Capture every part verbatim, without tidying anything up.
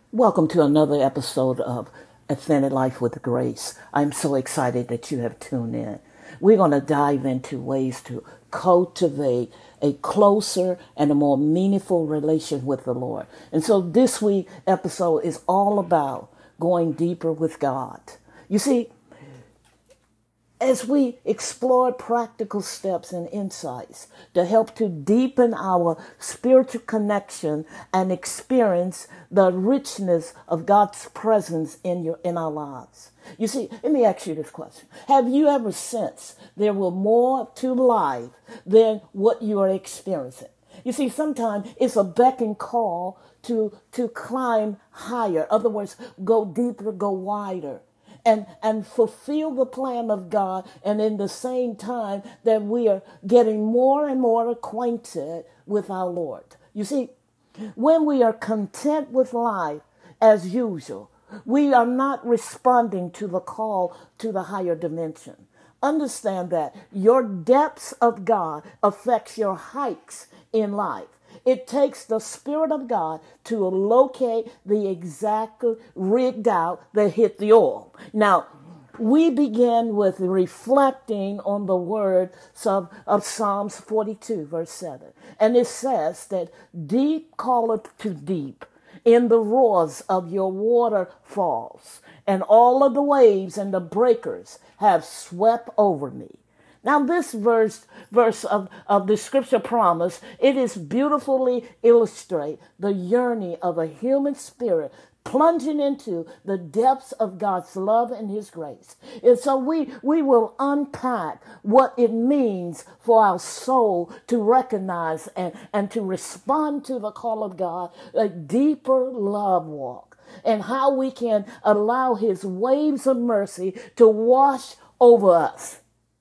Welcome to another episode of Authentic Life with Grace. I'm so excited that you have tuned in. We're going to dive into ways to cultivate a closer and a more meaningful relation with the Lord. And so this week episode is all about going deeper with God. You see, as we explore practical steps and insights to help to deepen our spiritual connection and experience the richness of God's presence in your in our lives. You see, let me ask you this question. Have you ever sensed there were more to life than what you are experiencing? You see, sometimes it's a beck and call to, to climb higher. In other words, go deeper, go wider. And, and fulfill the plan of God, and in the same time that we are getting more and more acquainted with our Lord. You see, when we are content with life as usual, we are not responding to the call to the higher dimension. Understand that your depths of God affects your heights in life. It takes the Spirit of God to locate the exact rigged out that hit the oil. Now, we begin with reflecting on the words of, of Psalms forty-two, verse seven. And it says that deep calleth to deep in the roars of your waterfalls, and all of the waves and the breakers have swept over me. Now, this verse verse of, of the scripture promise, it is beautifully illustrate the yearning of a human spirit plunging into the depths of God's love and his grace. And so we, we will unpack what it means for our soul to recognize and, and to respond to the call of God, a deeper love walk, and how we can allow his waves of mercy to wash over us.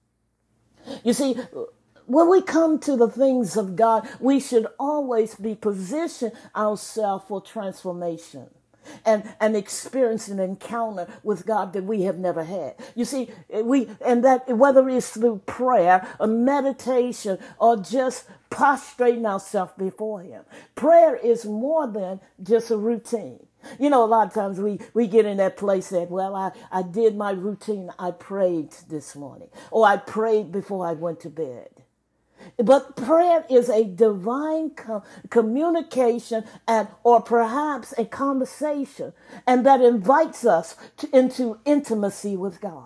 You see, when we come to the things of God, we should always be positioned ourselves for transformation and, and experience an encounter with God that we have never had. You see, we and that whether it's through prayer, or meditation, or just prostrating ourselves before him. Prayer is more than just a routine. You know, a lot of times we, we get in that place that, well, I, I did my routine. I prayed this morning, or I prayed before I went to bed. But prayer is a divine com- communication and, or perhaps a conversation, and that invites us to, into intimacy with God.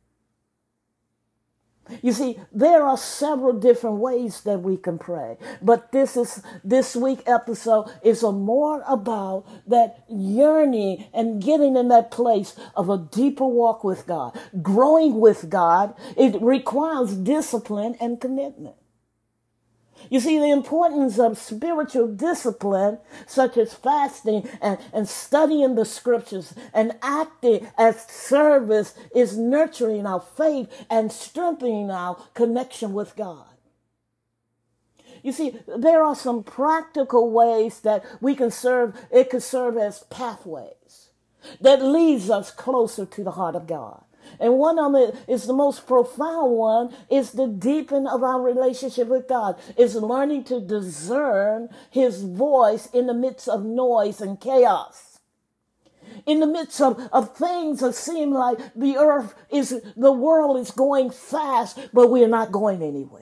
You see, there are several different ways that we can pray, but this is this week episode is a more about that yearning and getting in that place of a deeper walk with God, growing with God. It requires discipline and commitment. You see, the importance of spiritual discipline, such as fasting and, and studying the scriptures and acting as service, is nurturing our faith and strengthening our connection with God. You see, there are some practical ways that we can serve, it can serve as pathways that leads us closer to the heart of God. And one of them is the most profound one, is the deepen of our relationship with God, is learning to discern his voice in the midst of noise and chaos. In the midst of, of things that seem like the earth is, the world is going fast, but we are not going anywhere.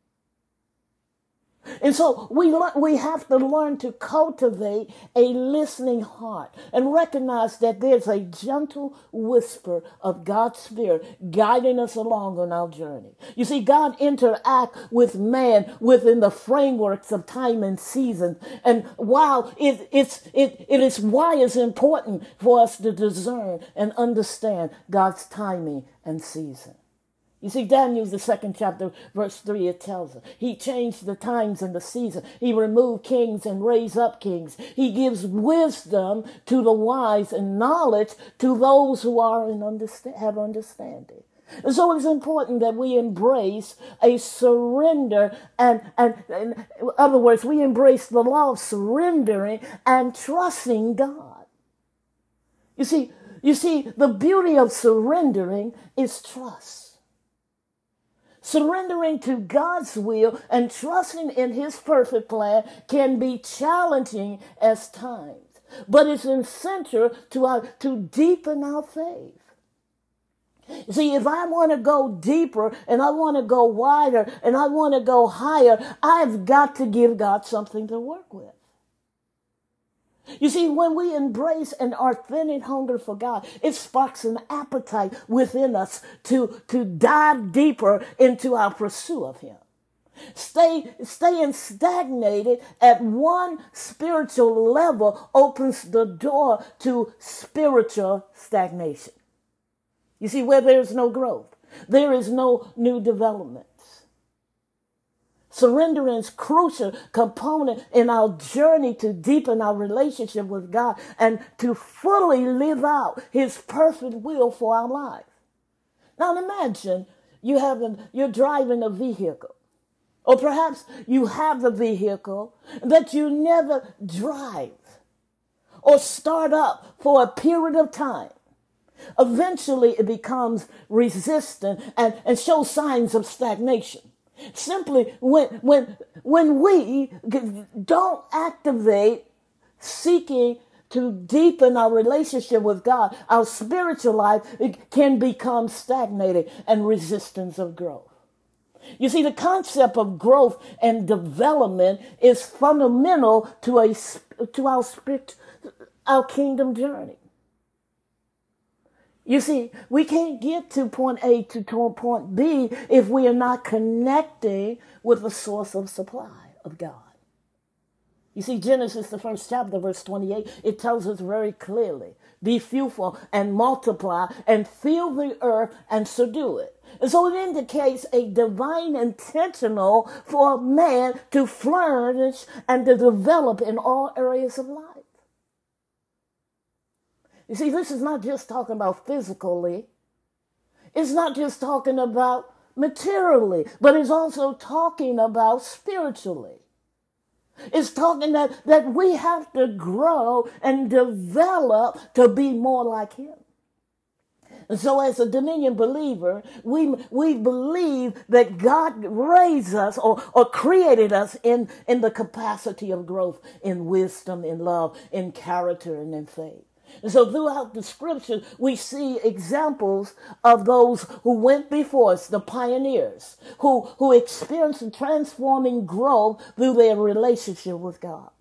And so we we have to learn to cultivate a listening heart and recognize that there's a gentle whisper of God's Spirit guiding us along on our journey. You see, God interacts with man within the frameworks of time and season. And while it, it's, it, it is why it's important for us to discern and understand God's timing and season. You see, Daniel, the second chapter, verse three, it tells us he changed the times and the season. He removed kings and raised up kings. He gives wisdom to the wise and knowledge to those who are in understand, have understanding. And so it's important that we embrace a surrender and, and, and, in other words, we embrace the law of surrendering and trusting God. You see, you see, the beauty of surrendering is trust. Surrendering to God's will and trusting in his perfect plan can be challenging at times. but it's essential to our, to deepen our faith. See, if I want to go deeper and I want to go wider and I want to go higher, I've got to give God something to work with. You see, when we embrace an authentic hunger for God, it sparks an appetite within us to, to dive deeper into our pursuit of Him. Stay, staying stagnated at one spiritual level opens the door to spiritual stagnation. You see, where there's no growth, there is no new developments. Surrender is a crucial component in our journey to deepen our relationship with God and to fully live out His perfect will for our life. Now imagine you have a, you're driving a vehicle, or perhaps you have a vehicle that you never drive or start up for a period of time. Eventually it becomes resistant and, and shows signs of stagnation. Simply when, when, when we don't activate seeking to deepen our relationship with God, our spiritual life it can become stagnated and resistance of growth. You see, the concept of growth and development is fundamental to a to our spirit, our kingdom journey. You see, we can't get to point A to point B if we are not connecting with the source of supply of God. You see, Genesis, the first chapter, verse twenty-eight, it tells us very clearly, be fruitful and multiply and fill the earth and subdue it. And so it indicates a divine intentional for man to flourish and to develop in all areas of life. You see, this is not just talking about physically. It's not just talking about materially, but it's also talking about spiritually. It's talking that, that we have to grow and develop to be more like Him. And so as a Dominion believer, we we believe that God raised us or, or created us in, in the capacity of growth in wisdom, in love, in character, and in faith. And so throughout the scriptures, we see examples of those who went before us, the pioneers, who, who experienced a transforming growth through their relationship with God.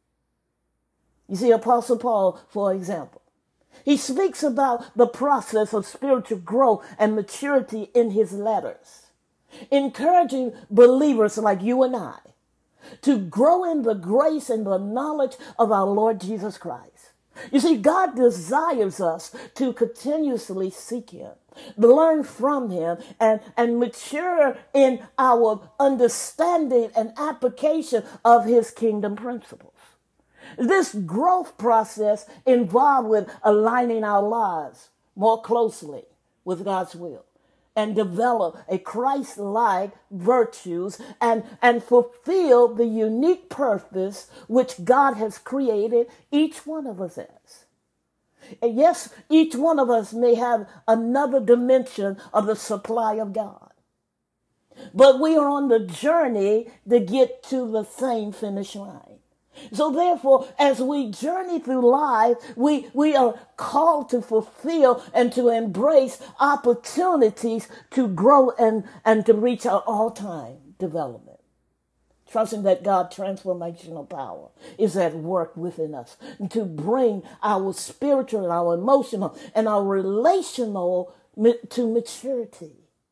You see, Apostle Paul, for example, he speaks about the process of spiritual growth and maturity in his letters, encouraging believers like you and I to grow in the grace and the knowledge of our Lord Jesus Christ. You see, God desires us to continuously seek Him, learn from Him, and, and mature in our understanding and application of His kingdom principles. This growth process involved with aligning our lives more closely with God's will and develop a Christ-like virtues and, and fulfill the unique purpose which God has created each one of us as. And yes, each one of us may have another dimension of the supply of God. But we are on the journey to get to the same finish line. So therefore, as we journey through life, we, we are called to fulfill and to embrace opportunities to grow and, and to reach our all-time development. Trusting that God's transformational power is at work within us to bring our spiritual, and our emotional, and our relational to maturity.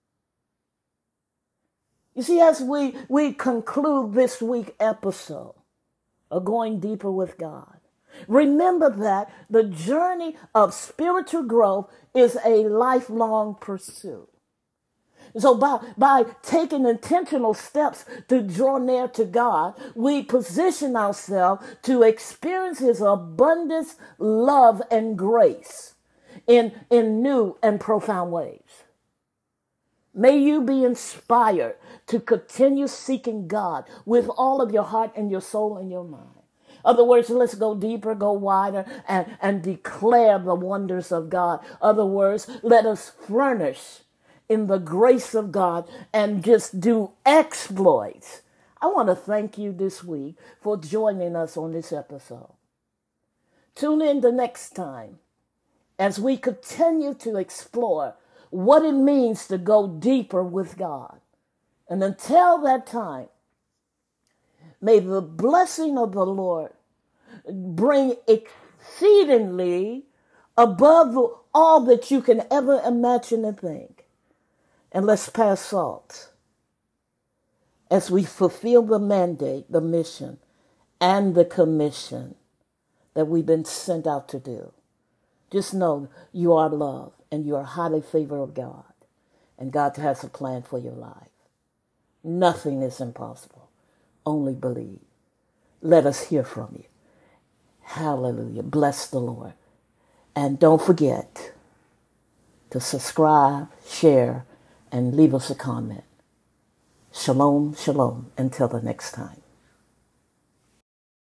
You see, as we, we conclude this week episode, of going deeper with God, remember that the journey of spiritual growth is a lifelong pursuit. So by, by taking intentional steps to draw near to God, we position ourselves to experience His abundance, love, and grace in, in new and profound ways. May you be inspired to continue seeking God with all of your heart and your soul and your mind. In other words, let's go deeper, go wider, and, and declare the wonders of God. In other words, let us furnish in the grace of God and just do exploits. I want to thank you this week for joining us on this episode. Tune in the next time as we continue to explore what it means to go deeper with God. And until that time, may the blessing of the Lord bring exceedingly above all that you can ever imagine and think. And let's pass salt as we fulfill the mandate, the mission, and the commission that we've been sent out to do. Just know you are loved and you are highly favored of God. And God has a plan for your life. Nothing is impossible. Only believe. Let us hear from you. Hallelujah. Bless the Lord. And don't forget to subscribe, share, and leave us a comment. Shalom, shalom. Until the next time.